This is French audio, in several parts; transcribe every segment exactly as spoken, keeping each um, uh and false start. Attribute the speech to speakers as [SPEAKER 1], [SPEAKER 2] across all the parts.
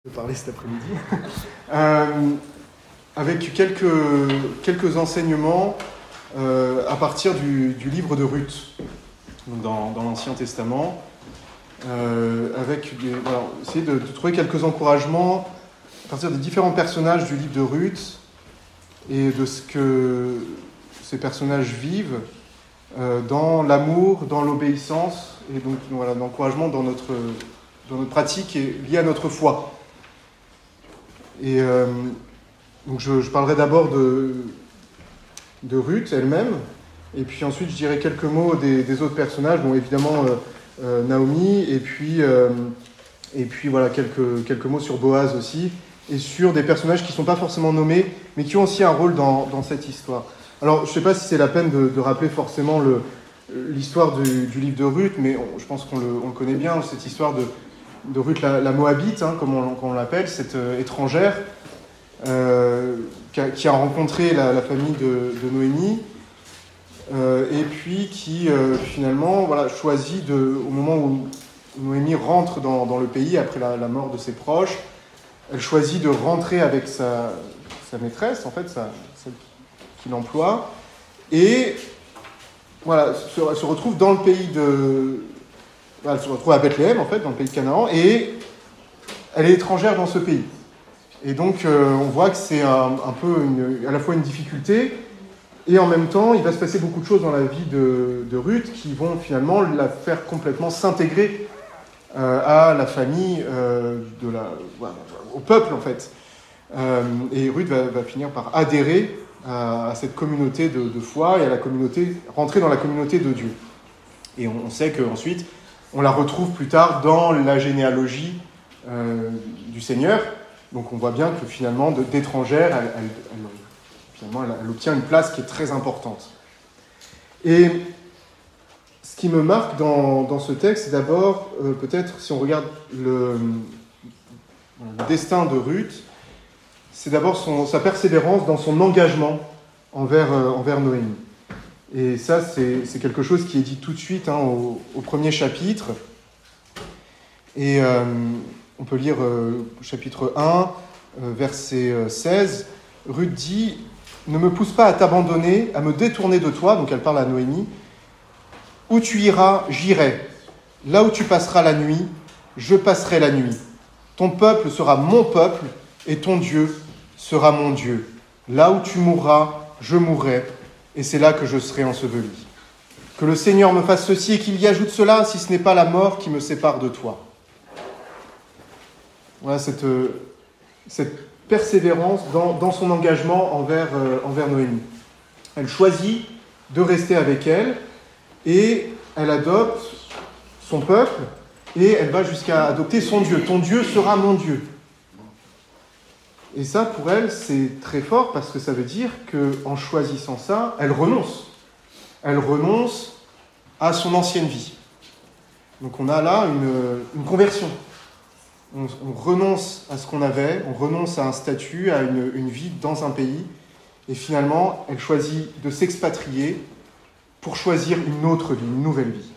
[SPEAKER 1] de parler cet après-midi, euh, avec quelques, quelques enseignements euh, à partir du, du livre de Ruth, donc dans, dans l'Ancien Testament, euh, avec des, voilà, essayer de, de trouver quelques encouragements à partir des différents personnages du livre de Ruth et de ce que ces personnages vivent euh, dans l'amour, dans l'obéissance, et donc voilà, l'encouragement dans notre, dans notre pratique et lié à notre foi. Et euh, donc je, je parlerai d'abord de, de Ruth elle-même, et puis ensuite je dirai quelques mots des, des autres personnages, bon évidemment euh, euh, Naomi, et puis, euh, et puis voilà, quelques, quelques mots sur Boaz aussi, et sur des personnages qui ne sont pas forcément nommés, mais qui ont aussi un rôle dans, dans cette histoire. Alors je ne sais pas si c'est la peine de, de rappeler forcément le, l'histoire du, du livre de Ruth, mais on, je pense qu'on le, on le connaît bien, cette histoire de... de Ruth la, la Moabite, hein, comme, on, comme on l'appelle, cette euh, étrangère euh, qui, a, qui a rencontré la, la famille de, de Noémie, euh, et puis qui euh, finalement voilà, choisit, de, au moment où Noémie rentre dans, dans le pays, après la, la mort de ses proches, elle choisit de rentrer avec sa, sa maîtresse, en fait, sa, celle qui l'emploie, et voilà, se, se retrouve dans le pays de... Elle se retrouve à Bethléem, en fait, dans le pays de Canaan, et elle est étrangère dans ce pays. Et donc, euh, on voit que c'est un, un peu une, à la fois une difficulté, et en même temps, il va se passer beaucoup de choses dans la vie de, de Ruth qui vont finalement la faire complètement s'intégrer euh, à la famille, euh, de la, voilà, au peuple, en fait. Euh, et Ruth va, va finir par adhérer à, à cette communauté de, de foi et à la communauté, rentrer dans la communauté de Dieu. Et on, on sait qu'ensuite, on la retrouve plus tard dans la généalogie euh, du Seigneur. Donc on voit bien que finalement, de, d'étrangère, elle, elle, elle, finalement, elle, elle obtient une place qui est très importante. Et ce qui me marque dans, dans ce texte, c'est d'abord, euh, peut-être, si on regarde le, le destin de Ruth, c'est d'abord son, sa persévérance dans son engagement envers, euh, envers Noémie. Et ça, c'est, c'est quelque chose qui est dit tout de suite hein, au, au premier chapitre. Et euh, on peut lire euh, chapitre un, euh, verset seize. Ruth dit « Ne me pousse pas à t'abandonner, à me détourner de toi. » Donc elle parle à Noémie. « Où tu iras, j'irai. Là où tu passeras la nuit, je passerai la nuit. Ton peuple sera mon peuple et ton Dieu sera mon Dieu. Là où tu mourras, je mourrai. Et c'est là que je serai enseveli. Que le Seigneur me fasse ceci et qu'il y ajoute cela, si ce n'est pas la mort qui me sépare de toi. » Voilà cette, cette persévérance dans, dans son engagement envers, euh, envers Noémie. Elle choisit de rester avec elle et elle adopte son peuple et elle va jusqu'à adopter son Dieu. Ton Dieu sera mon Dieu. Et ça, pour elle, c'est très fort parce que ça veut dire qu'en choisissant ça, elle renonce. Elle renonce à son ancienne vie. Donc on a là une, une conversion. On, on renonce à ce qu'on avait, on renonce à un statut, à une, une vie dans un pays. Et finalement, elle choisit de s'expatrier pour choisir une autre vie, une nouvelle vie.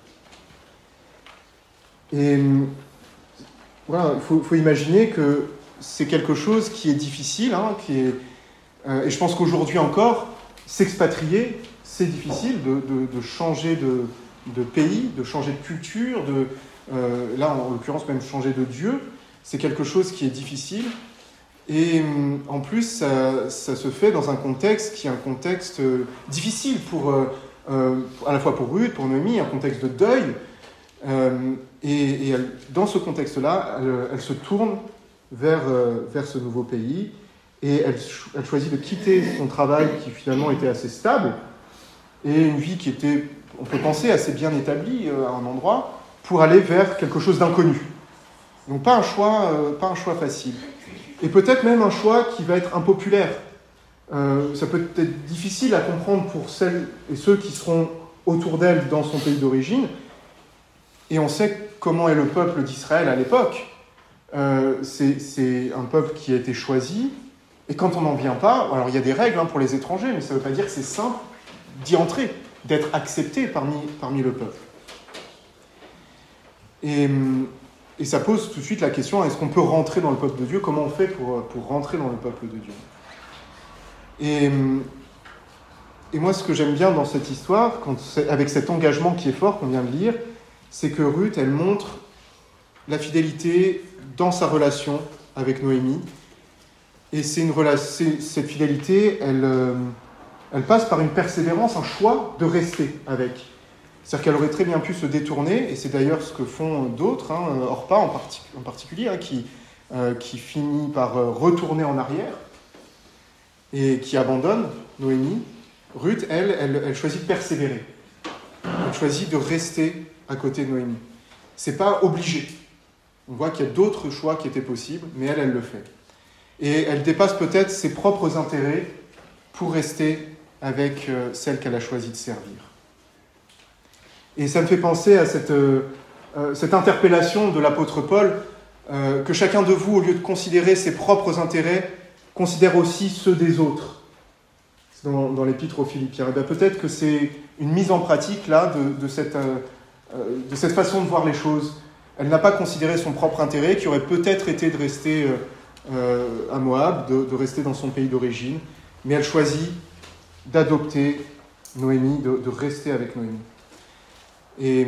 [SPEAKER 1] Et voilà, il faut, faut imaginer que c'est quelque chose qui est difficile, hein, qui est, euh, et je pense qu'aujourd'hui encore, s'expatrier, c'est difficile de, de, de changer de, de pays, de changer de culture, de, euh, là en l'occurrence même changer de Dieu, c'est quelque chose qui est difficile. Et en plus, ça, ça se fait dans un contexte qui est un contexte difficile, pour, euh, à la fois pour Ruth, pour Noémie, un contexte de deuil. Euh, et et elle, dans ce contexte-là, elle, elle se tourne Vers, euh, vers ce nouveau pays, et elle, elle choisit de quitter son travail qui finalement était assez stable, et une vie qui était, on peut penser, assez bien établie euh, à un endroit, pour aller vers quelque chose d'inconnu. Donc pas un choix, euh, pas un choix facile. Et peut-être même un choix qui va être impopulaire. Euh, ça peut être difficile à comprendre pour celles et ceux qui seront autour d'elle dans son pays d'origine, et on sait comment est le peuple d'Israël à l'époque. Euh, c'est, c'est un peuple qui a été choisi, et quand on n'en vient pas, alors il y a des règles hein, pour les étrangers, mais ça ne veut pas dire que c'est simple d'y entrer, d'être accepté parmi, parmi le peuple. Et et ça pose tout de suite la question, est-ce qu'on peut rentrer dans le peuple de Dieu? Comment on fait pour, pour rentrer dans le peuple de Dieu? Et, et moi, ce que j'aime bien dans cette histoire, quand avec cet engagement qui est fort, qu'on vient de lire, c'est que Ruth, elle montre la fidélité dans sa relation avec Noémie. Et c'est une relation, cette fidélité, elle, elle passe par une persévérance, un choix de rester avec. C'est-à-dire qu'elle aurait très bien pu se détourner, et c'est d'ailleurs ce que font d'autres, hein, Orpa en, partic- en particulier, hein, qui, euh, qui finit par retourner en arrière et qui abandonne Noémie. Ruth, elle, elle, elle choisit de persévérer. Elle choisit de rester à côté de Noémie. C'est pas obligé. On voit qu'il y a d'autres choix qui étaient possibles, mais elle, elle le fait. Et elle dépasse peut-être ses propres intérêts pour rester avec celle qu'elle a choisi de servir. Et ça me fait penser à cette, euh, cette interpellation de l'apôtre Paul, euh, que chacun de vous, au lieu de considérer ses propres intérêts, considère aussi ceux des autres. C'est dans, dans l'épître aux Philippiens. Et bien peut-être que c'est une mise en pratique là, de, de, cette, euh, de cette façon de voir les choses. Elle n'a pas considéré son propre intérêt, qui aurait peut-être été de rester euh, euh, à Moab, de, de rester dans son pays d'origine, mais elle choisit d'adopter Noémie, de, de rester avec Noémie. Et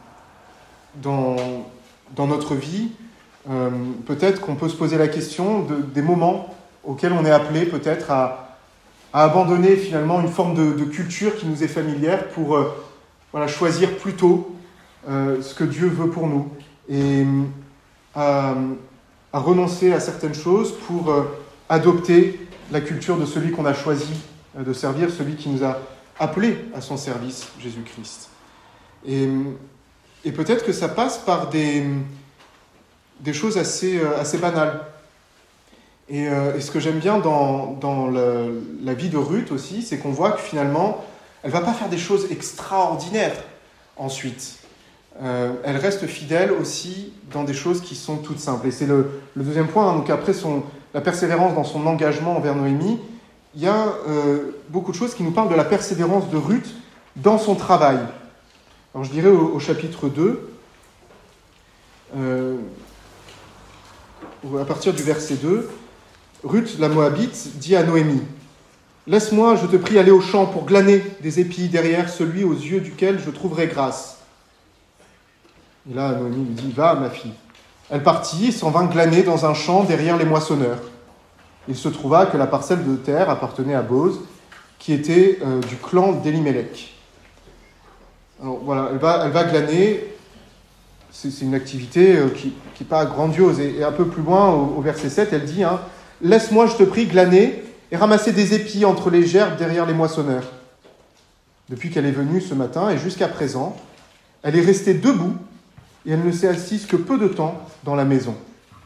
[SPEAKER 1] dans, dans notre vie, euh, peut-être qu'on peut se poser la question de, des moments auxquels on est appelé peut-être à, à abandonner finalement une forme de, de culture qui nous est familière pour euh, voilà, choisir plutôt euh, ce que Dieu veut pour nous et à, à renoncer à certaines choses pour euh, adopter la culture de celui qu'on a choisi euh, de servir, celui qui nous a appelés à son service, Jésus-Christ. Et, et peut-être que ça passe par des, des choses assez, assez banales. Et, euh, et ce que j'aime bien dans, dans le, la vie de Ruth aussi, c'est qu'on voit que finalement, elle ne va pas faire des choses extraordinaires ensuite. Euh, elle reste fidèle aussi dans des choses qui sont toutes simples. Et c'est le, le deuxième point. Hein. Donc après son, la persévérance dans son engagement envers Noémie, il y a euh, beaucoup de choses qui nous parlent de la persévérance de Ruth dans son travail. Alors je dirais au, au chapitre deux, euh, à partir du verset deux, Ruth, la Moabite, dit à Noémie, « Laisse-moi, je te prie, aller au champ pour glaner des épis derrière celui aux yeux duquel je trouverai grâce. » Et là, Noémie lui dit, « Va, ma fille. » Elle partit et s'en vint glaner dans un champ derrière les moissonneurs. Il se trouva que la parcelle de terre appartenait à Boz, qui était euh, du clan d'Élimélec. Alors voilà, elle va, elle va glaner, c'est, c'est une activité euh, qui n'est pas grandiose. Et, et un peu plus loin, au, au verset sept, elle dit hein, « Laisse-moi, je te prie, glaner et ramasser des épis entre les gerbes derrière les moissonneurs. » Depuis qu'elle est venue ce matin et jusqu'à présent, elle est restée debout et elle ne s'est assise que peu de temps dans la maison.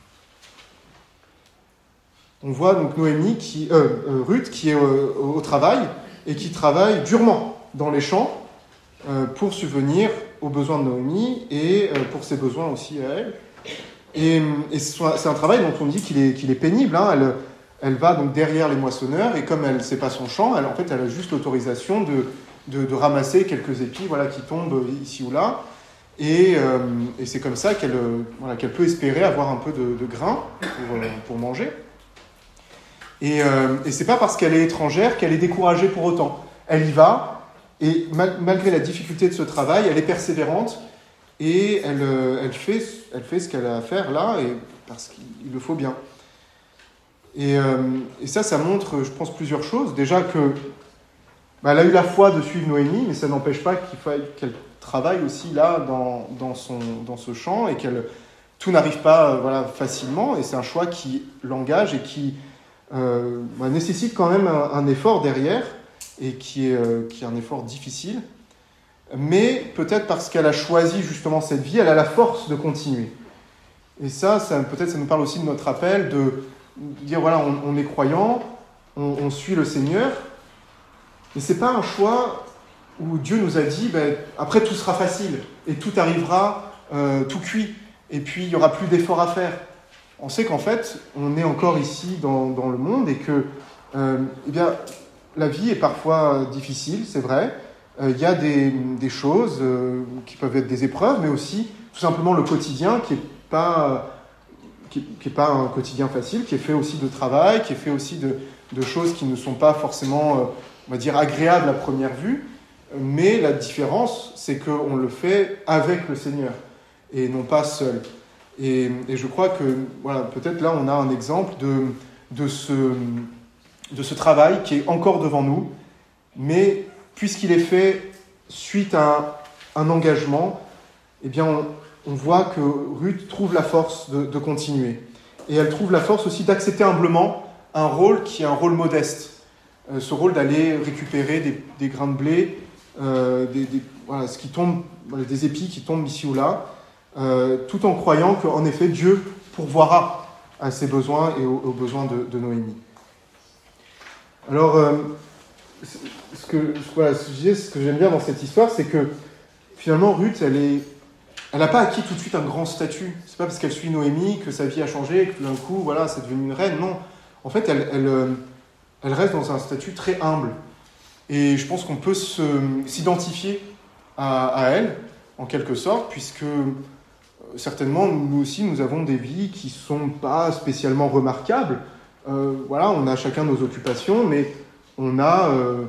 [SPEAKER 1] On voit donc Noémie, qui, euh, euh, Ruth, qui est au, au travail et qui travaille durement dans les champs, pour subvenir aux besoins de Noémie et pour ses besoins aussi à elle. Et, et c'est un travail dont on dit qu'il est, qu'il est pénible. Hein. Elle, elle va donc derrière les moissonneurs et comme elle, c'est pas son champ, elle, en fait, elle a juste l'autorisation de, de, de ramasser quelques épis voilà, qui tombent ici ou là. Et, euh, et c'est comme ça qu'elle, voilà, qu'elle peut espérer avoir un peu de, de grain pour, pour manger. Et, euh, et c'est pas parce qu'elle est étrangère qu'elle est découragée pour autant. Elle y va. Et mal, malgré la difficulté de ce travail, elle est persévérante et elle, elle, fait, elle fait ce qu'elle a à faire là, et, parce qu'il le faut bien. Et, euh, et ça, ça montre, je pense, plusieurs choses. Déjà que bah, elle a eu la foi de suivre Noémie, mais ça n'empêche pas qu'il faille, qu'elle travaille aussi là dans, dans, son, dans ce champ et qu'elle tout n'arrive pas euh, voilà, facilement. Et c'est un choix qui l'engage et qui euh, bah, nécessite quand même un, un effort derrière. Et qui est, euh, qui est un effort difficile, mais peut-être parce qu'elle a choisi justement cette vie, elle a la force de continuer. Et ça, ça peut-être ça nous parle aussi de notre appel, de dire voilà, on, on est croyant, on, on suit le Seigneur, mais c'est pas un choix où Dieu nous a dit, ben, après tout sera facile, et tout arrivera euh, tout cuit, et puis il n'y aura plus d'efforts à faire. On sait qu'en fait, on est encore ici dans, dans le monde, et que, euh, eh bien, la vie est parfois difficile, c'est vrai. euh, il y a des, des choses euh, qui peuvent être des épreuves, mais aussi tout simplement le quotidien qui n'est pas, qui, qui est pas un quotidien facile, qui est fait aussi de travail, qui est fait aussi de, de choses qui ne sont pas forcément, euh, on va dire, agréables à première vue. Mais la différence, c'est qu'on le fait avec le Seigneur et non pas seul. Et, et je crois que, voilà, peut-être là, on a un exemple de, de, ce, de ce travail qui est encore devant nous, mais puisqu'il est fait suite à un, un engagement, eh bien, on, on voit que Ruth trouve la force de, de continuer. Et elle trouve la force aussi d'accepter humblement un rôle qui est un rôle modeste. Euh, ce rôle d'aller récupérer des, des grains de blé, euh, des, des, voilà, ce qui tombe, des épis qui tombent ici ou là, euh, tout en croyant qu'en effet, Dieu pourvoira à ses besoins et aux, aux besoins de, de Noémie. Alors, euh, ce que, voilà, ce que je disais, ce que j'aime bien dans cette histoire, c'est que finalement, Ruth, elle est... Elle n'a pas acquis tout de suite un grand statut. C'est pas parce qu'elle suit Noémie que sa vie a changé, que tout d'un coup, voilà, c'est devenu une reine. Non. En fait, elle, elle, elle reste dans un statut très humble. Et je pense qu'on peut se, s'identifier à, à elle, en quelque sorte, puisque certainement, nous aussi, nous avons des vies qui ne sont pas spécialement remarquables. Euh, voilà, on a chacun nos occupations, mais on a... Euh,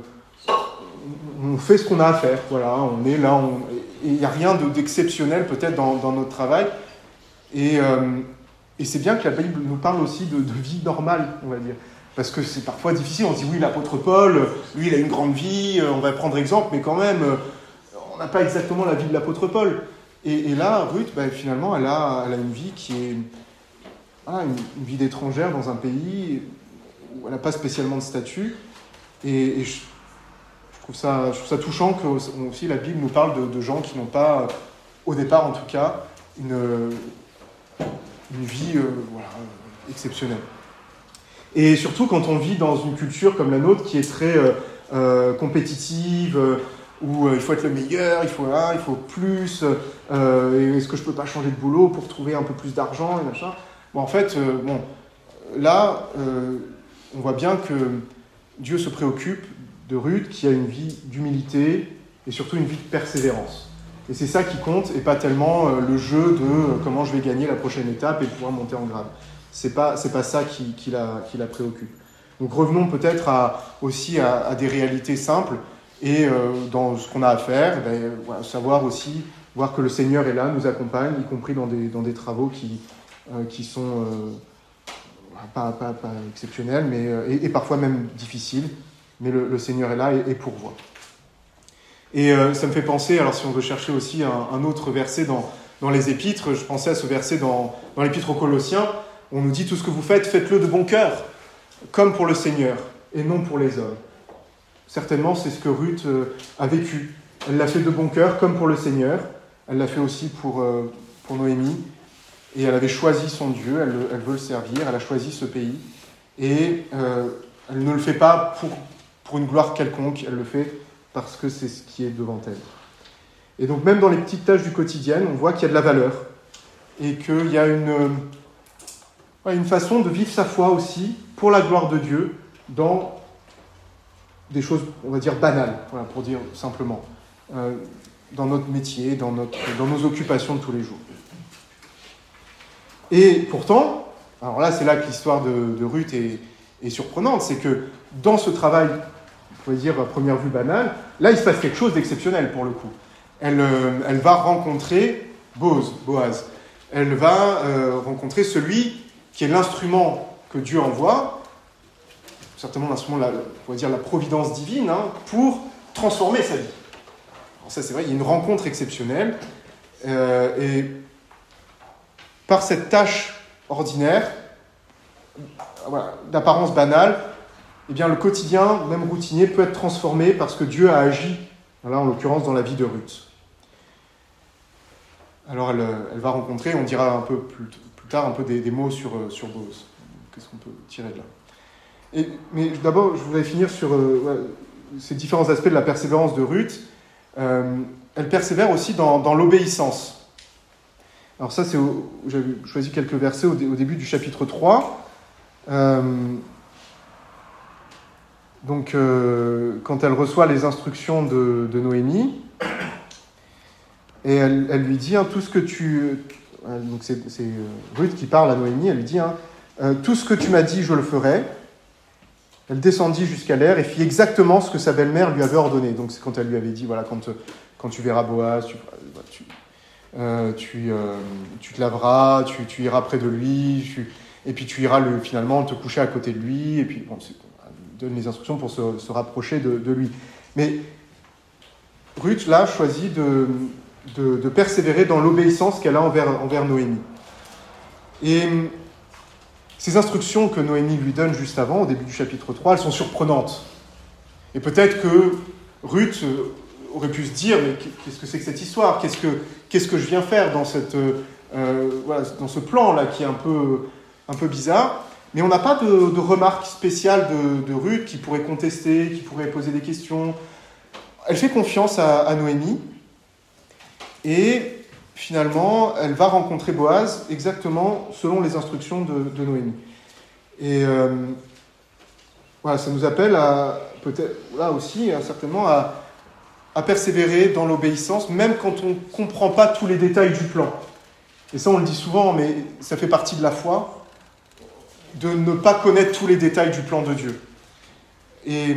[SPEAKER 1] on fait ce qu'on a à faire. Voilà, on est là, on... et il n'y a rien de, d'exceptionnel peut-être dans, dans notre travail. Et, euh, et c'est bien que la Bible nous parle aussi de, de vie normale, on va dire. Parce que c'est parfois difficile, on se dit oui, l'apôtre Paul, lui il a une grande vie, on va prendre exemple, mais quand même, on n'a pas exactement la vie de l'apôtre Paul. Et, et là, Ruth, ben, finalement, elle a, elle a une vie qui est voilà, une, une vie d'étrangère dans un pays où elle n'a pas spécialement de statut. Et, et je, je, trouve ça, je trouve ça touchant que aussi la Bible nous parle de, de gens qui n'ont pas, au départ en tout cas, une, une vie euh, voilà, exceptionnelle. Et surtout quand on vit dans une culture comme la nôtre qui est très euh, euh, compétitive, euh, où euh, il faut être le meilleur, il faut, hein, il faut plus, euh, est-ce que je ne peux pas changer de boulot pour trouver un peu plus d'argent et machin. Bon, en fait, euh, bon, là, euh, on voit bien que Dieu se préoccupe de Ruth qui a une vie d'humilité et surtout une vie de persévérance. Et c'est ça qui compte et pas tellement euh, le jeu de euh, comment je vais gagner la prochaine étape et pouvoir monter en grade. C'est pas, c'est pas ça qui, qui, la, qui la préoccupe. Donc revenons peut-être à, aussi à, à des réalités simples et euh, dans ce qu'on a à faire, ben, voilà, savoir aussi, voir que le Seigneur est là, nous accompagne, y compris dans des, dans des travaux qui, euh, qui sont euh, pas, pas, pas exceptionnels mais, euh, et, et parfois même difficiles, mais le, le Seigneur est là et, et pourvoit. Et euh, ça me fait penser, alors si on veut chercher aussi un, un autre verset dans, dans les épîtres, je pensais à ce verset dans, dans l'épître aux Colossiens. On nous dit, tout ce que vous faites, faites-le de bon cœur, comme pour le Seigneur, et non pour les hommes. Certainement, c'est ce que Ruth euh, a vécu. Elle l'a fait de bon cœur, comme pour le Seigneur. Elle l'a fait aussi pour, euh, pour Noémie. Et elle avait choisi son Dieu, elle, elle veut le servir, elle a choisi ce pays. Et euh, elle ne le fait pas pour, pour une gloire quelconque, elle le fait parce que c'est ce qui est devant elle. Et donc, même dans les petites tâches du quotidien, on voit qu'il y a de la valeur. Et qu'il y a une... une façon de vivre sa foi aussi, pour la gloire de Dieu, dans des choses, on va dire, banales, voilà, pour dire simplement, euh, dans notre métier, dans, notre, dans nos occupations de tous les jours. Et pourtant, alors là, c'est là que l'histoire de, de Ruth est, est surprenante, c'est que dans ce travail, on pourrait dire à première vue banal, là, il se passe quelque chose d'exceptionnel pour le coup. Elle, euh, elle va rencontrer Boaz, Boaz. Elle va euh, rencontrer celui qui est l'instrument que Dieu envoie, certainement l'instrument, la, on pourrait dire la providence divine, hein, pour transformer sa vie. Alors ça, c'est vrai, il y a une rencontre exceptionnelle, euh, et par cette tâche ordinaire, voilà, d'apparence banale, eh bien, le quotidien, même routinier, peut être transformé parce que Dieu a agi, là, en l'occurrence, dans la vie de Ruth. Alors, elle, elle va rencontrer, on dira un peu plus tôt, tard un peu des, des mots sur, sur Boaz. Qu'est-ce qu'on peut tirer de là et, mais d'abord, je voudrais finir sur euh, ouais, ces différents aspects de la persévérance de Ruth. Euh, elle persévère aussi dans, dans l'obéissance. Alors ça, c'est où j'avais choisi quelques versets au, au début du chapitre trois. Euh, donc, euh, quand elle reçoit les instructions de, de Noémie, et elle, elle lui dit, hein, tout ce que tu... Donc c'est, c'est Ruth qui parle à Noémie, elle lui dit, hein, euh, tout ce que tu m'as dit, je le ferai. Elle descendit jusqu'à l'air et fit exactement ce que sa belle-mère lui avait ordonné. Donc c'est quand elle lui avait dit, voilà, quand, quand tu verras Boaz, tu, tu, euh, tu, euh, tu te laveras, tu, tu iras près de lui, tu, et puis tu iras le, finalement te coucher à côté de lui, et puis bon, c'est, donne les instructions pour se, se rapprocher de, de lui. Mais Ruth, là, choisit de, de, de persévérer dans l'obéissance qu'elle a envers, envers Noémie. Et ces instructions que Noémie lui donne juste avant, au début du chapitre trois, elles sont surprenantes. Et peut-être que Ruth aurait pu se dire, mais qu'est-ce que c'est que cette histoire ? Qu'est-ce que, qu'est-ce que je viens faire dans, cette, euh, voilà, dans ce plan-là qui est un peu, un peu bizarre ? Mais on n'a pas de, de remarques spéciales de, de Ruth qui pourrait contester, qui pourrait poser des questions. Elle fait confiance à, à Noémie et finalement, elle va rencontrer Boaz exactement selon les instructions de, de Noémie. Et euh, voilà, ça nous appelle à, peut-être là aussi, hein, certainement, à, à persévérer dans l'obéissance, même quand on ne comprend pas tous les détails du plan. Et ça, on le dit souvent, mais ça fait partie de la foi, de ne pas connaître tous les détails du plan de Dieu. Et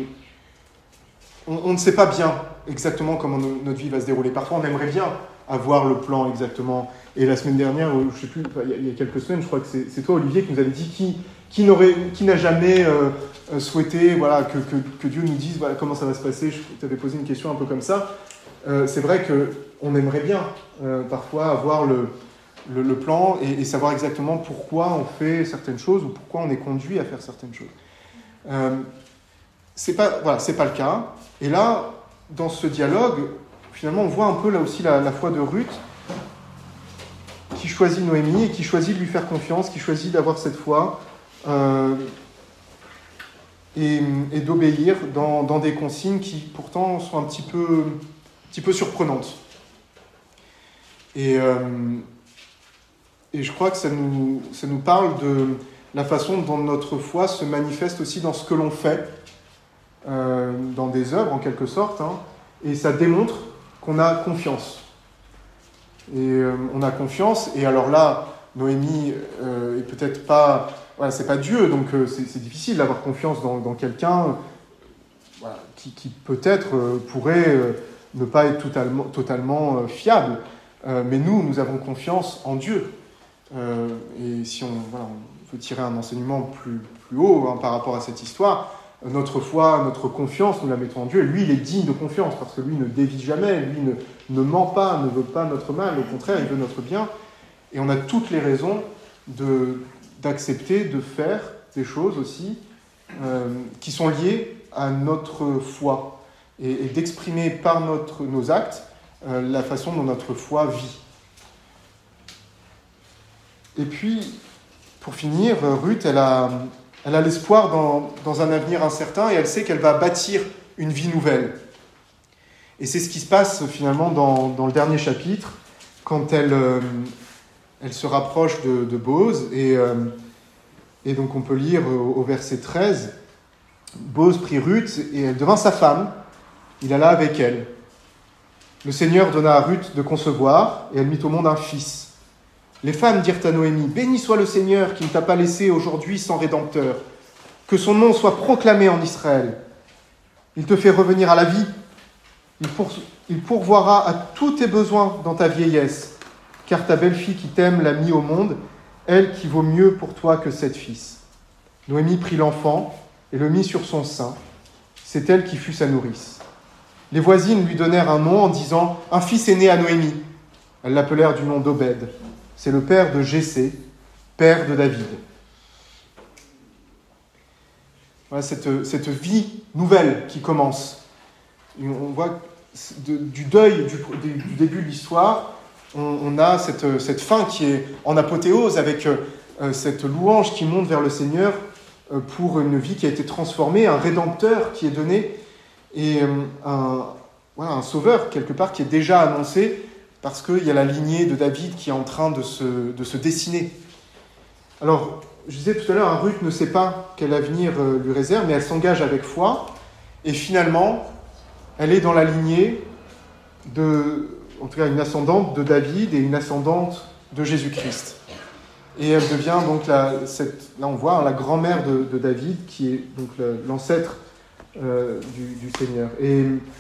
[SPEAKER 1] on, on ne sait pas bien exactement comment no, notre vie va se dérouler. Parfois, on aimerait bien avoir le plan exactement. Et la semaine dernière, je ne sais plus, il y a quelques semaines, je crois que c'est, c'est toi, Olivier, qui nous avait dit qui, qui, n'aurait, qui n'a jamais euh, souhaité voilà, que, que, que Dieu nous dise voilà, comment ça va se passer. Je t'avais posé une question un peu comme ça. Euh, c'est vrai qu'on aimerait bien euh, parfois avoir le, le, le plan et, et savoir exactement pourquoi on fait certaines choses ou pourquoi on est conduit à faire certaines choses. Euh, c'est pas, voilà, c'est pas le cas. Et là, dans ce dialogue, finalement, on voit un peu là aussi la, la foi de Ruth qui choisit Noémie et qui choisit de lui faire confiance, qui choisit d'avoir cette foi euh, et, et d'obéir dans, dans des consignes qui pourtant sont un petit peu, un petit peu surprenantes. Et, euh, et je crois que ça nous, ça nous parle de la façon dont notre foi se manifeste aussi dans ce que l'on fait, euh, dans des œuvres en quelque sorte, hein, et ça démontre qu'on a confiance. Et euh, on a confiance, et alors là, Noémie euh, est peut-être pas... Voilà, c'est pas Dieu, donc euh, c'est, c'est difficile d'avoir confiance dans, dans quelqu'un euh, voilà, qui, qui peut-être euh, pourrait euh, ne pas être totalement, totalement euh, fiable. Euh, mais nous, nous avons confiance en Dieu. Euh, et si on, voilà, on veut tirer un enseignement plus, plus haut hein, par rapport à cette histoire, notre foi, notre confiance, nous la mettons en Dieu. Et lui, il est digne de confiance, parce que lui ne dévie jamais, lui ne, ne ment pas, ne veut pas notre mal. Au contraire, il veut notre bien. Et on a toutes les raisons de, d'accepter de faire des choses aussi euh, qui sont liées à notre foi et, et d'exprimer par notre, nos actes euh, la façon dont notre foi vit. Et puis, pour finir, Ruth, elle a... Elle a l'espoir dans, dans un avenir incertain et elle sait qu'elle va bâtir une vie nouvelle. Et c'est ce qui se passe finalement dans, dans le dernier chapitre, quand elle, euh, elle se rapproche de, de Boaz. Et, euh, et donc on peut lire au, au verset treize, Boaz prit Ruth et elle devint sa femme. Il alla avec elle. Le Seigneur donna à Ruth de concevoir et elle mit au monde un fils. Les femmes dirent à Noémie, « Béni soit le Seigneur qui ne t'a pas laissé aujourd'hui sans rédempteur. Que son nom soit proclamé en Israël. Il te fait revenir à la vie. Il, pour, il pourvoira à tous tes besoins dans ta vieillesse. Car ta belle-fille qui t'aime l'a mis au monde, elle qui vaut mieux pour toi que sept fils. » Noémie prit l'enfant et le mit sur son sein. C'est elle qui fut sa nourrice. Les voisines lui donnèrent un nom en disant, « Un fils est né à Noémie. » Elles l'appelèrent du nom d'Obed. C'est le père de Jessé, père de David. Voilà cette, cette vie nouvelle qui commence. Et on voit de, du deuil du, du début de l'histoire, on, on a cette, cette fin qui est en apothéose avec euh, cette louange qui monte vers le Seigneur euh, pour une vie qui a été transformée, un rédempteur qui est donné et euh, un, voilà, un sauveur quelque part qui est déjà annoncé. Parce qu'il y a la lignée de David qui est en train de se, de se dessiner. Alors, je disais tout à l'heure, Ruth ne sait pas quel avenir euh, lui réserve, mais elle s'engage avec foi, et finalement, elle est dans la lignée de, en tout cas, une ascendante de David et une ascendante de Jésus-Christ. Et elle devient donc, la, cette, là on voit, hein, la grand-mère de, de David, qui est donc le, l'ancêtre euh, du, du Seigneur. Et,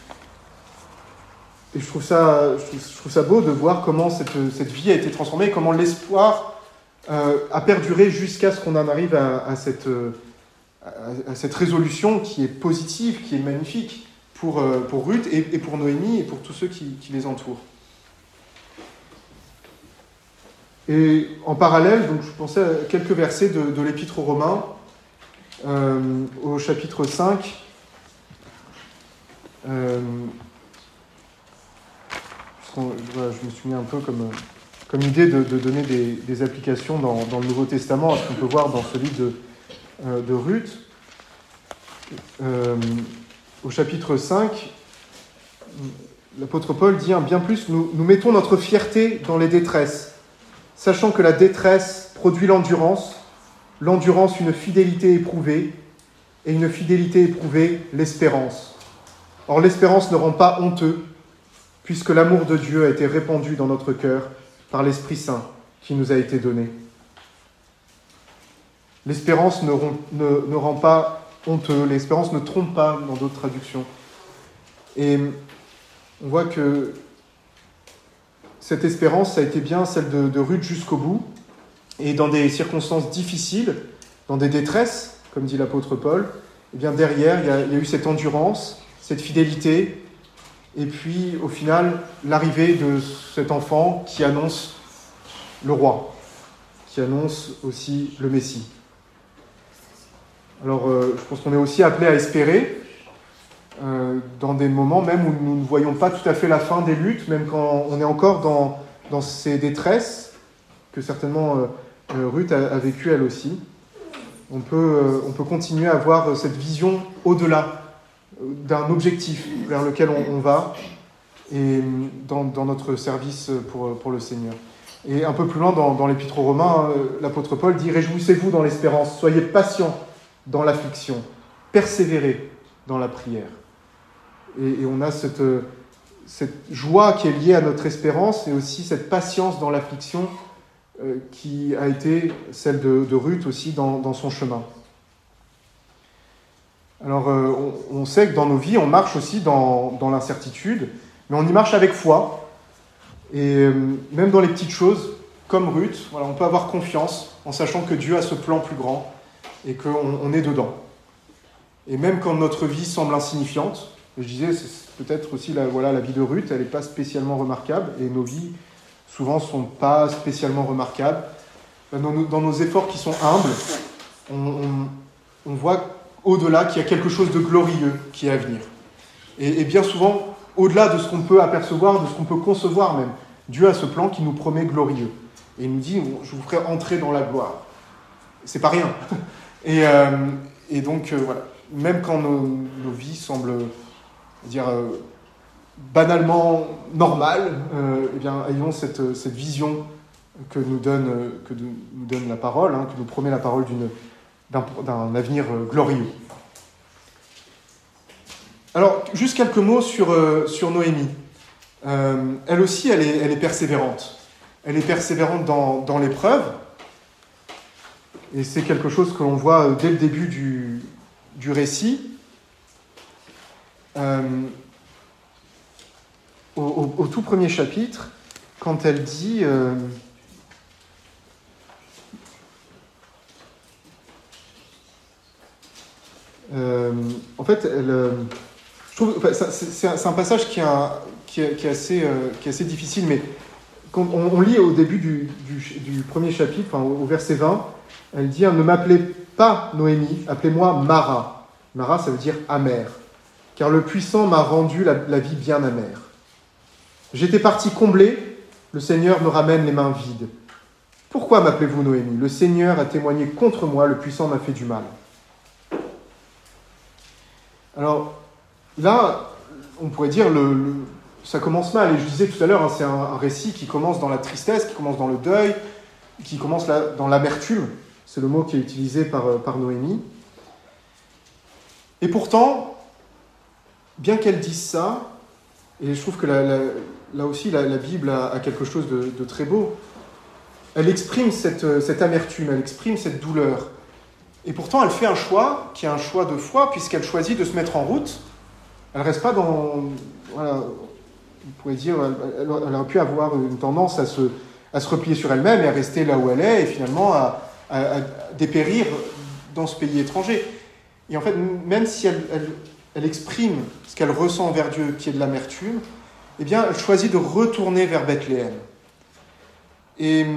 [SPEAKER 1] et je, trouve ça, je, trouve, je trouve ça beau de voir comment cette, cette vie a été transformée, comment l'espoir euh, a perduré jusqu'à ce qu'on en arrive à, à, cette, à, à cette résolution qui est positive, qui est magnifique pour, pour Ruth et, et pour Noémie et pour tous ceux qui, qui les entourent. Et en parallèle, donc, je pensais à quelques versets de, de l'Épître aux Romains, euh, au chapitre cinq. Euh, voilà, je me suis mis un peu comme, comme idée de, de donner des, des applications dans, dans le Nouveau Testament à ce qu'on peut voir dans ce livre de, euh, de Ruth. Euh, au chapitre cinq, l'apôtre Paul dit, hein, bien plus, nous, nous mettons notre fierté dans les détresses, sachant que la détresse produit l'endurance, l'endurance une fidélité éprouvée, et une fidélité éprouvée l'espérance. Or l'espérance ne rend pas honteux, puisque l'amour de Dieu a été répandu dans notre cœur par l'Esprit Saint qui nous a été donné. L'espérance ne, ne, ne rend pas honteux, l'espérance ne trompe pas dans d'autres traductions. Et on voit que cette espérance, ça a été bien celle de, de Ruth jusqu'au bout, et dans des circonstances difficiles, dans des détresses, comme dit l'apôtre Paul, eh bien derrière, il y a, il y a eu cette endurance, cette fidélité, et puis au final, l'arrivée de cet enfant qui annonce le roi, qui annonce aussi le Messie. Alors, euh, je pense qu'on est aussi appelé à espérer, euh, dans des moments même où nous ne voyons pas tout à fait la fin des luttes, même quand on est encore dans, dans ces détresses, que certainement euh, Ruth a, a vécu elle aussi. On peut, euh, on peut continuer à avoir cette vision au-delà d'un objectif vers lequel on, on va, et dans, dans notre service pour, pour le Seigneur. Et un peu plus loin dans, dans l'Épître aux Romains, l'apôtre Paul dit « Réjouissez-vous dans l'espérance, soyez patients dans l'affliction, persévérez dans la prière. » Et, et on a cette, cette joie qui est liée à notre espérance et aussi cette patience dans l'affliction euh, qui a été celle de, de Ruth aussi dans, dans son chemin. Alors, euh, on, on sait que dans nos vies, on marche aussi dans, dans l'incertitude, mais on y marche avec foi. Et euh, même dans les petites choses, comme Ruth, voilà, on peut avoir confiance en sachant que Dieu a ce plan plus grand et qu'on on est dedans. Et même quand notre vie semble insignifiante, je disais, c'est peut-être aussi la, voilà, la vie de Ruth, elle n'est pas spécialement remarquable, et nos vies, souvent, ne sont pas spécialement remarquables. Dans nos, dans nos efforts qui sont humbles, on, on, on voit au-delà qu'il y a quelque chose de glorieux qui est à venir. Et, et bien souvent, au-delà de ce qu'on peut apercevoir, de ce qu'on peut concevoir même, Dieu a ce plan qui nous promet glorieux. Et il nous dit, je vous ferai entrer dans la gloire. C'est pas rien. Et, euh, et donc, euh, voilà, même quand nos, nos vies semblent dire, euh, banalement normales, euh, eh bien, ayons cette, cette vision que nous donne, que nous donne la parole, hein, que nous promet la parole d'une, d'un, d'un avenir glorieux. Alors, juste quelques mots sur, euh, sur Noémie. Euh, elle aussi, elle est, elle est persévérante. Elle est persévérante dans, dans l'épreuve. Et c'est quelque chose que l'on voit dès le début du, du récit. Euh, au, au, au tout premier chapitre, quand elle dit... Euh, euh, en fait, elle... Euh, je trouve, enfin, c'est, c'est, un, c'est un passage qui est, un, qui est, qui est, assez, euh, qui est assez difficile, mais quand on, on lit au début du, du, du premier chapitre, enfin, au verset vingt, elle dit « Ne m'appelez pas Noémie, appelez-moi Mara. » Mara, ça veut dire « amère », car le puissant m'a rendu la, la vie bien amère. J'étais parti comblé, le Seigneur me ramène les mains vides. Pourquoi m'appelez-vous Noémie ? Le Seigneur a témoigné contre moi, le puissant m'a fait du mal. Alors, là, on pourrait dire, le, le, ça commence mal. Et je disais tout à l'heure, hein, c'est un, un récit qui commence dans la tristesse, qui commence dans le deuil, qui commence là, dans l'amertume. C'est le mot qui est utilisé par, par Noémie. Et pourtant, bien qu'elle dise ça, et je trouve que la, la, là aussi la, la Bible a, a quelque chose de, de très beau, elle exprime cette, cette amertume, elle exprime cette douleur. Et pourtant, elle fait un choix qui est un choix de foi, puisqu'elle choisit de se mettre en route. Elle ne reste pas dans... Voilà, on pourrait dire, elle, elle aurait pu avoir une tendance à se, à se replier sur elle-même et à rester là où elle est, et finalement à, à, à dépérir dans ce pays étranger. Et en fait, même si elle, elle, elle exprime ce qu'elle ressent envers Dieu, qui est de l'amertume, eh bien, elle choisit de retourner vers Bethléem. Et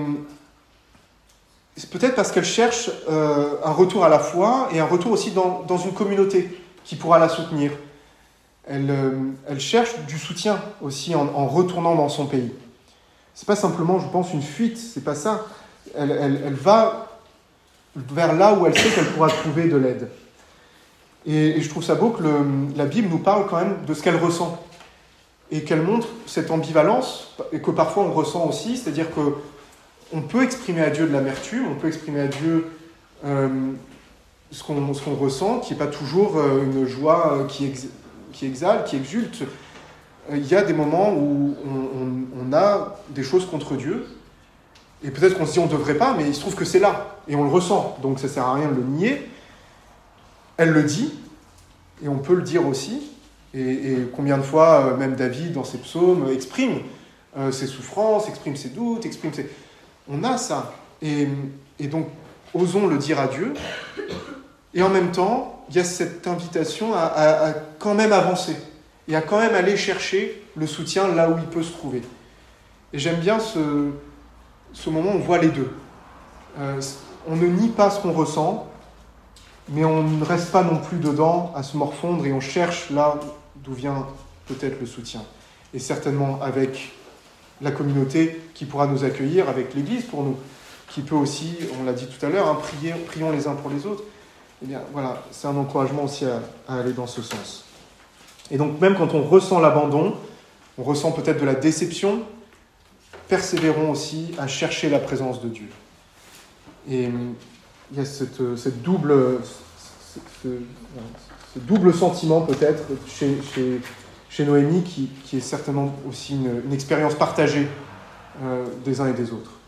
[SPEAKER 1] c'est peut-être parce qu'elle cherche euh, un retour à la foi et un retour aussi dans, dans une communauté qui pourra la soutenir. Elle, euh, elle cherche du soutien aussi en, en retournant dans son pays. C'est pas simplement, je pense, une fuite, c'est pas ça. Elle, elle, elle va vers là où elle sait qu'elle pourra trouver de l'aide. Et, et je trouve ça beau que le, la Bible nous parle quand même de ce qu'elle ressent. Et qu'elle montre cette ambivalence, et que parfois on ressent aussi, c'est-à-dire qu'on peut exprimer à Dieu de l'amertume, on peut exprimer à Dieu euh, ce, qu'on, ce qu'on ressent, qui n'est pas toujours euh, une joie qui, ex, qui exalte, qui exulte. Il y a des moments où on, on, on a des choses contre Dieu, et peut-être qu'on se dit on ne devrait pas, mais il se trouve que c'est là, et on le ressent, donc ça ne sert à rien de le nier. Elle le dit, et on peut le dire aussi. Et, et combien de fois, euh, même David, dans ses psaumes, exprime euh, ses souffrances, exprime ses doutes, exprime ses... On a ça. Et, et donc, osons le dire à Dieu. Et en même temps, il y a cette invitation à, à, à quand même avancer. Et à quand même aller chercher le soutien là où il peut se trouver. Et j'aime bien ce, ce moment où on voit les deux. Euh, on ne nie pas ce qu'on ressent, mais on ne reste pas non plus dedans à se morfondre et on cherche là d'où vient peut-être le soutien. Et certainement avec la communauté qui pourra nous accueillir, avec l'Église pour nous, qui peut aussi, on l'a dit tout à l'heure, hein, prier, prions les uns pour les autres. Eh bien voilà, c'est un encouragement aussi à, à aller dans ce sens. Et donc même quand on ressent l'abandon, on ressent peut-être de la déception, persévérons aussi à chercher la présence de Dieu. Et il y a cette, cette double, ce, ce, ce double sentiment peut-être chez, chez, chez Noémie qui, qui est certainement aussi une, une expérience partagée euh, des uns et des autres.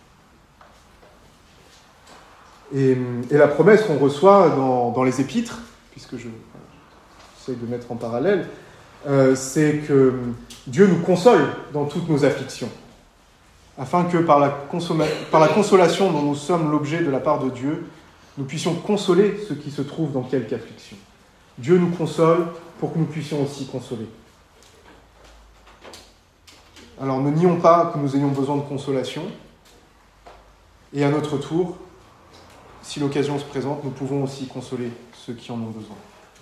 [SPEAKER 1] Et, et la promesse qu'on reçoit dans, dans les épîtres, puisque je j'essaie de mettre en parallèle, euh, c'est que Dieu nous console dans toutes nos afflictions, afin que par la, consoma- par la consolation dont nous sommes l'objet de la part de Dieu, nous puissions consoler ceux qui se trouvent dans quelque affliction. Dieu nous console pour que nous puissions aussi consoler. Alors ne nions pas que nous ayons besoin de consolation, et à notre tour, si l'occasion se présente, nous pouvons aussi consoler ceux qui en ont besoin.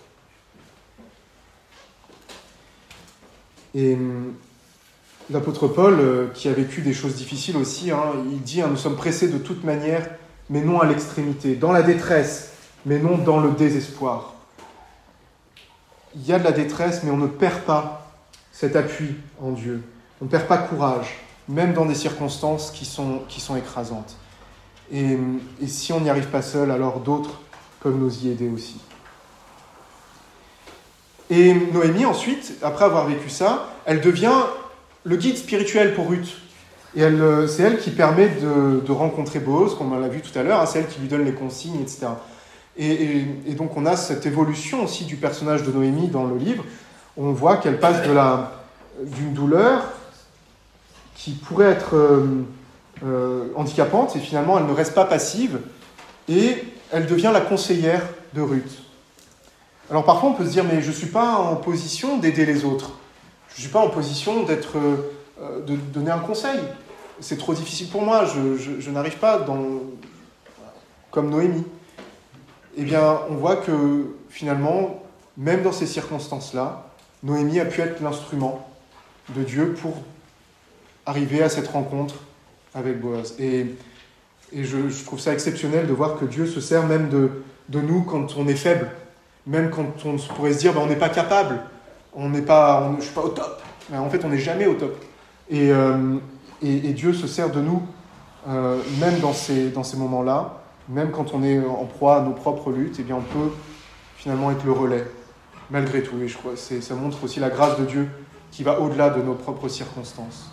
[SPEAKER 1] Et l'apôtre Paul, qui a vécu des choses difficiles aussi, hein, il dit hein, « Nous sommes pressés de toute manière, mais non à l'extrémité, dans la détresse, mais non dans le désespoir. » Il y a de la détresse, mais on ne perd pas cet appui en Dieu. On ne perd pas courage, même dans des circonstances qui sont, qui sont écrasantes. Et, et si on n'y arrive pas seul, alors d'autres peuvent nous y aider aussi. Et Noémie, ensuite, après avoir vécu ça, elle devient le guide spirituel pour Ruth. Et elle, c'est elle qui permet de, de rencontrer Boaz, comme on l'a vu tout à l'heure, hein, c'est elle qui lui donne les consignes, et cetera. Et, et, et donc on a cette évolution aussi du personnage de Noémie dans le livre. On voit qu'elle passe de la, d'une douleur qui pourrait être euh, euh, handicapante, et finalement elle ne reste pas passive, et elle devient la conseillère de Ruth. Alors parfois on peut se dire, mais je ne suis pas en position d'aider les autres. Je ne suis pas en position d'être, euh, de donner un conseil. C'est trop difficile pour moi, je, je, je n'arrive pas dans, comme Noémie. Eh bien, on voit que finalement, même dans ces circonstances-là, Noémie a pu être l'instrument de Dieu pour arriver à cette rencontre avec Boaz. Et, et je, je trouve ça exceptionnel de voir que Dieu se sert même de, de nous quand on est faible, même quand on pourrait se dire ben, on n'est pas capable, on n'est pas, on, je ne suis pas au top. Ben, en fait, on n'est jamais au top. Et, euh, et, et Dieu se sert de nous, euh, même dans ces, dans ces moments-là, même quand on est en proie à nos propres luttes, eh bien on peut finalement être le relais, malgré tout. Et je crois que c'est, ça montre aussi la grâce de Dieu qui va au-delà de nos propres circonstances.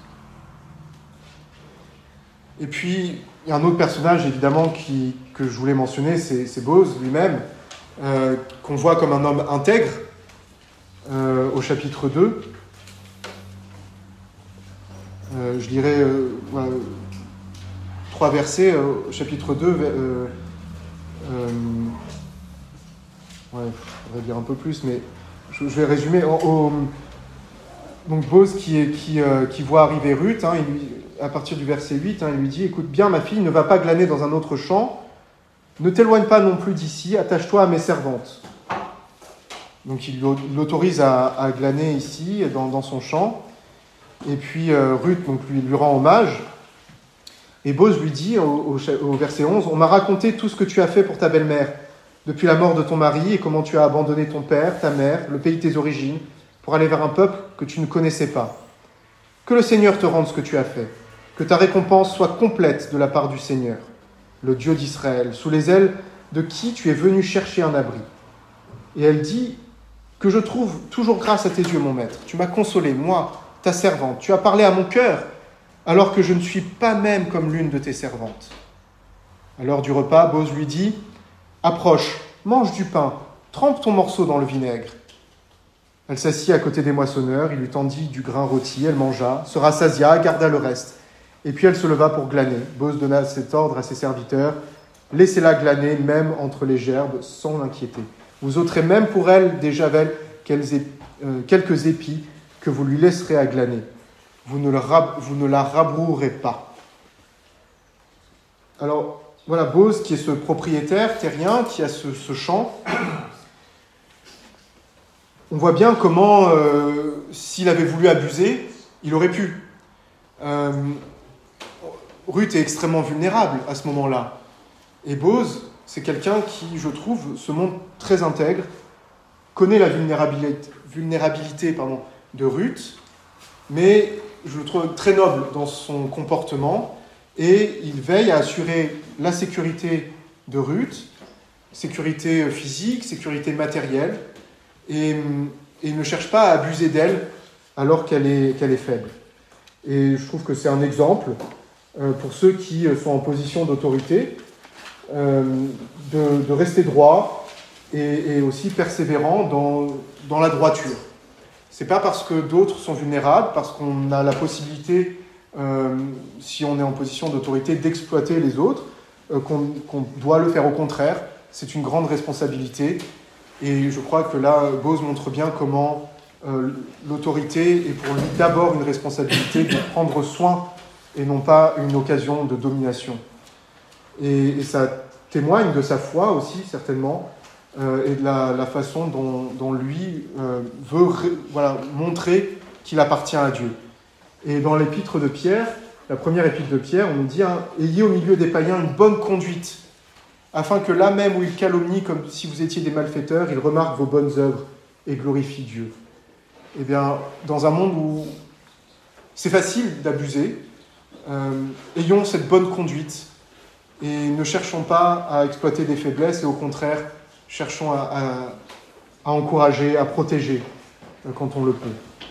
[SPEAKER 1] Et puis, il y a un autre personnage, évidemment, qui, que je voulais mentionner, c'est, c'est Boz lui-même, euh, qu'on voit comme un homme intègre euh, au chapitre deux. Euh, je lirai euh, voilà, trois versets euh, au chapitre deux. Euh, euh, ouais, je voudrais dire un peu plus, mais je, je vais résumer. Au, au, donc Boz qui, est, qui, euh, qui voit arriver Ruth, hein, il lui, à partir du verset huit, hein, il lui dit « Écoute bien, ma fille, ne va pas glaner dans un autre champ, ne t'éloigne pas non plus d'ici, attache-toi à mes servantes. » Donc il l'autorise à, à glaner ici, dans, dans son champ. Et puis euh, Ruth donc, lui, lui rend hommage. Et Boz lui dit, au, au, au verset onze, « On m'a raconté tout ce que tu as fait pour ta belle-mère, depuis la mort de ton mari, et comment tu as abandonné ton père, ta mère, le pays de tes origines, pour aller vers un peuple que tu ne connaissais pas. Que le Seigneur te rende ce que tu as fait, que ta récompense soit complète de la part du Seigneur, le Dieu d'Israël, sous les ailes de qui tu es venu chercher un abri. » Et elle dit, « Que je trouve toujours grâce à tes yeux, mon maître. Tu m'as consolé, moi, ta servante. Tu as parlé à mon cœur, alors que je ne suis pas même comme l'une de tes servantes. » À l'heure du repas, Boz lui dit, « Approche, mange du pain, trempe ton morceau dans le vinaigre. » Elle s'assit à côté des moissonneurs, il lui tendit du grain rôti, elle mangea, se rassasia, garda le reste. Et puis elle se leva pour glaner. Boz donna cet ordre à ses serviteurs, « Laissez-la glaner, même entre les gerbes, sans l'inquiéter. Vous ôterez même pour elle des javelles, quelques épis, que vous lui laisserez à glaner. Vous ne, le rab... vous ne la rabrouerez pas. » Alors, voilà Boz qui est ce propriétaire terrien, qui a ce, ce champ. On voit bien comment, euh, s'il avait voulu abuser, il aurait pu. Euh, Ruth est extrêmement vulnérable à ce moment-là. Et Boz, c'est quelqu'un qui, je trouve, se montre très intègre, connaît la vulnérabilité, vulnérabilité pardon, de Ruth, mais je le trouve très noble dans son comportement, et il veille à assurer la sécurité de Ruth, sécurité physique, sécurité matérielle, et, et il ne cherche pas à abuser d'elle alors qu'elle est, qu'elle est faible. Et je trouve que c'est un exemple euh, pour ceux qui sont en position d'autorité, euh, de, de rester droit et, et aussi persévérant dans, dans la droiture. C'est pas parce que d'autres sont vulnérables, parce qu'on a la possibilité, euh, si on est en position d'autorité, d'exploiter les autres, euh, qu'on, qu'on doit le faire. Au contraire, c'est une grande responsabilité. Et je crois que là, Boz montre bien comment euh, l'autorité est pour lui d'abord une responsabilité de prendre soin et non pas une occasion de domination. Et, et ça témoigne de sa foi aussi, certainement, euh, et de la, la façon dont, dont lui euh, veut ré, voilà, montrer qu'il appartient à Dieu. Et dans l'épître de Pierre, la première épître de Pierre, on nous dit hein, « Ayez au milieu des païens une bonne conduite, afin que là même où ils calomnient comme si vous étiez des malfaiteurs, ils remarquent vos bonnes œuvres et glorifient Dieu. » Eh bien, dans un monde où c'est facile d'abuser, euh, ayons cette bonne conduite et ne cherchons pas à exploiter des faiblesses et au contraire, cherchons à, à, à encourager, à protéger euh, quand on le peut.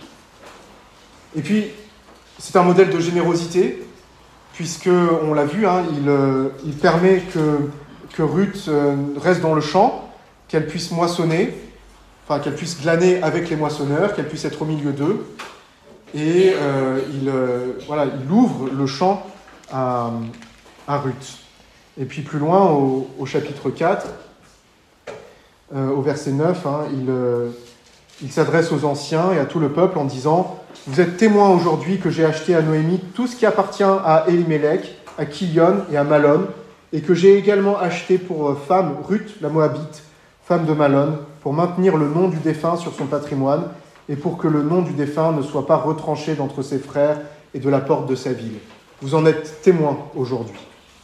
[SPEAKER 1] Et puis, c'est un modèle de générosité, puisque, on l'a vu, hein, il, euh, il permet que, que Ruth euh, reste dans le champ, qu'elle puisse moissonner, enfin qu'elle puisse glaner avec les moissonneurs, qu'elle puisse être au milieu d'eux. Et euh, il, euh, voilà, il ouvre le champ à, à Ruth. Et puis plus loin, au, au chapitre quatre, euh, au verset neuf, hein, il, euh, il s'adresse aux anciens et à tout le peuple en disant « Vous êtes témoins aujourd'hui que j'ai acheté à Noémie tout ce qui appartient à Élimélec, à Kilion et à Malon, et que j'ai également acheté pour femme Ruth, la Moabite, femme de Malon, pour maintenir le nom du défunt sur son patrimoine, et pour que le nom du défunt ne soit pas retranché d'entre ses frères et de la porte de sa ville. Vous en êtes témoins aujourd'hui. »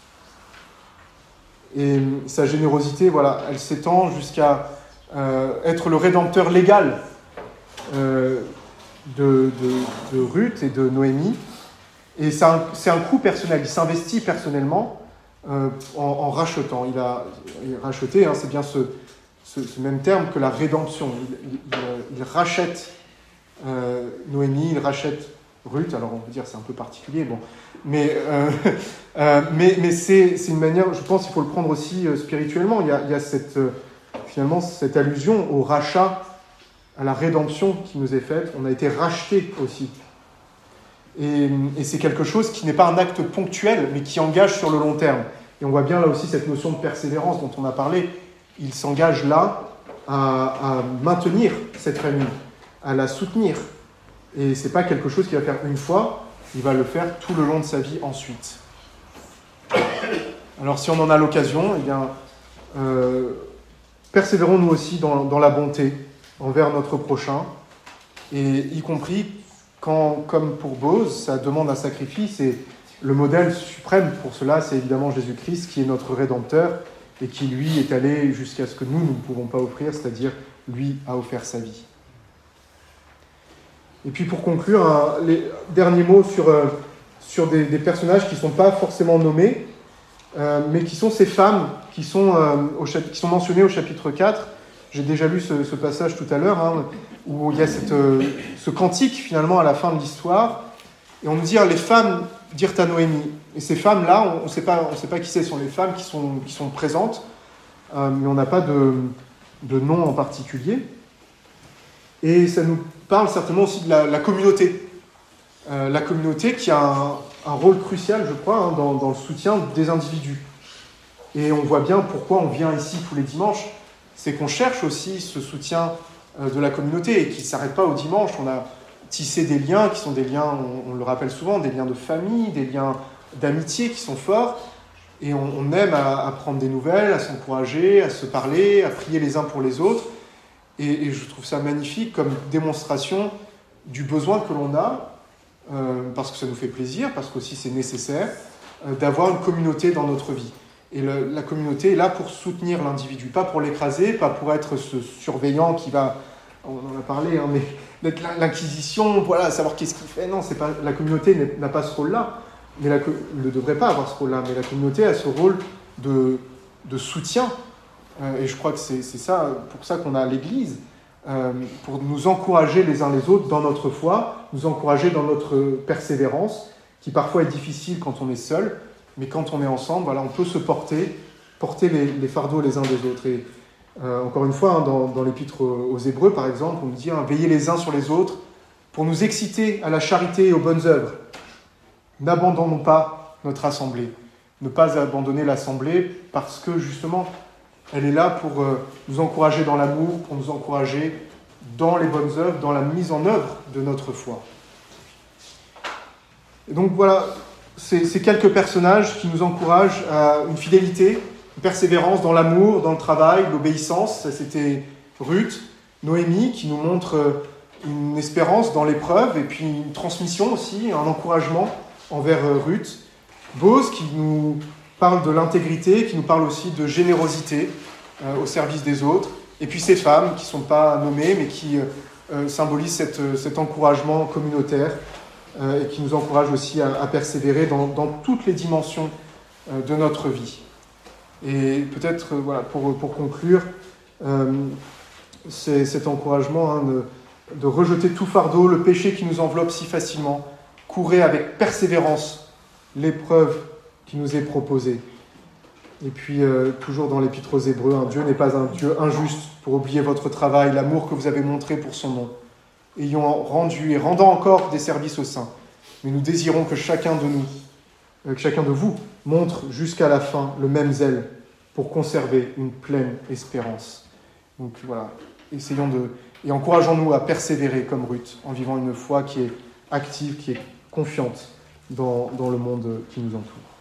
[SPEAKER 1] Et sa générosité, voilà, elle s'étend jusqu'à euh, être le rédempteur légal euh, de, de, de Ruth et de Noémie. Et c'est un, c'est un coût personnel. Il s'investit personnellement euh, en, en rachetant. Il a, il a racheté, hein, c'est bien ce, ce, ce même terme que la rédemption. Il, il, il rachète euh, Noémie, il rachète Ruth. Alors on peut dire c'est un peu particulier, bon, mais, euh, euh, mais, mais c'est, c'est une manière, je pense qu'il faut le prendre aussi euh, spirituellement. Il y a, il y a cette, euh, finalement cette allusion au rachat, à la rédemption qui nous est faite. On a été rachetés aussi. Et, et c'est quelque chose qui n'est pas un acte ponctuel, mais qui engage sur le long terme. Et on voit bien là aussi cette notion de persévérance dont on a parlé. Il s'engage là à, à maintenir cette famille, à la soutenir. Et ce n'est pas quelque chose qu'il va faire une fois, il va le faire tout le long de sa vie ensuite. Alors si on en a l'occasion, eh bien, euh, persévérons nous aussi dans, dans la bonté envers notre prochain, et y compris quand, comme pour Boz, ça demande un sacrifice, et le modèle suprême pour cela, c'est évidemment Jésus-Christ, qui est notre Rédempteur, et qui, lui, est allé jusqu'à ce que nous, nous ne pouvons pas offrir, c'est-à-dire, lui, a offert sa vie. Et puis, pour conclure, un, les derniers mots sur, euh, sur des, des personnages qui ne sont pas forcément nommés, euh, mais qui sont ces femmes qui sont, euh, au chapitre, qui sont mentionnées au chapitre quatre. J'ai déjà lu ce, ce passage tout à l'heure, hein, où il y a cette, euh, ce cantique, finalement, à la fin de l'histoire. Et on nous dit, les femmes dirent à Noémie. Et ces femmes-là, on ne sait pas, on sait pas qui c'est, sont les femmes qui sont, qui sont présentes, euh, mais on n'a pas de, de nom en particulier. Et ça nous parle certainement aussi de la, la communauté. Euh, la communauté qui a un, un rôle crucial, je crois, hein, dans, dans le soutien des individus. Et on voit bien pourquoi on vient ici tous les dimanches. C'est qu'on cherche aussi ce soutien de la communauté et qui ne s'arrête pas au dimanche. On a tissé des liens qui sont des liens, on, on le rappelle souvent, des liens de famille, des liens d'amitié qui sont forts. Et on, on aime à, à prendre des nouvelles, à s'encourager, à se parler, à prier les uns pour les autres. Et, et je trouve ça magnifique comme démonstration du besoin que l'on a, euh, parce que ça nous fait plaisir, parce qu'aussi c'est nécessaire, euh, d'avoir une communauté dans notre vie. Et le, la communauté est là pour soutenir l'individu, pas pour l'écraser, pas pour être ce surveillant qui va, on en a parlé, hein, mais d'être l'inquisition, voilà, savoir qu'est-ce qu'il fait. Non, c'est pas, la communauté n'a pas ce rôle-là, mais la, ne devrait pas avoir ce rôle-là, mais la communauté a ce rôle de, de soutien. Euh, et je crois que c'est, c'est ça, pour ça qu'on a l'Église, euh, pour nous encourager les uns les autres dans notre foi, nous encourager dans notre persévérance, qui parfois est difficile quand on est seul, mais quand on est ensemble, voilà, on peut se porter, porter les, les fardeaux les uns des autres. Et euh, encore une fois, hein, dans, dans l'épître aux Hébreux, par exemple, on nous dit hein, « Veillez les uns sur les autres pour nous exciter à la charité et aux bonnes œuvres. N'abandonnons pas notre assemblée. » Ne pas abandonner l'assemblée parce que, justement, elle est là pour euh, nous encourager dans l'amour, pour nous encourager dans les bonnes œuvres, dans la mise en œuvre de notre foi. Et donc voilà... C'est, c'est quelques personnages qui nous encouragent à une fidélité, une persévérance dans l'amour, dans le travail, l'obéissance. Ça, c'était Ruth. Noémie qui nous montre une espérance dans l'épreuve et puis une transmission aussi, un encouragement envers Ruth. Boz qui nous parle de l'intégrité, qui nous parle aussi de générosité euh, au service des autres. Et puis ces femmes qui ne sont pas nommées mais qui euh, symbolisent cette, cet encouragement communautaire. Euh, et qui nous encourage aussi à, à persévérer dans, dans toutes les dimensions euh, de notre vie. Et peut-être, euh, voilà, pour, pour conclure, euh, c'est cet encouragement hein, de, de rejeter tout fardeau, le péché qui nous enveloppe si facilement, courez avec persévérance l'épreuve qui nous est proposée. Et puis, euh, toujours dans l'Épître aux Hébreux, hein, Dieu n'est pas un Dieu injuste pour oublier votre travail, l'amour que vous avez montré pour son nom. Ayant rendu et rendant encore des services aux saints. Mais nous désirons que chacun de nous, euh, que chacun de vous, montre jusqu'à la fin le même zèle pour conserver une pleine espérance. Donc voilà, essayons de... Et encourageons-nous à persévérer comme Ruth, en vivant une foi qui est active, qui est confiante dans, dans le monde qui nous entoure.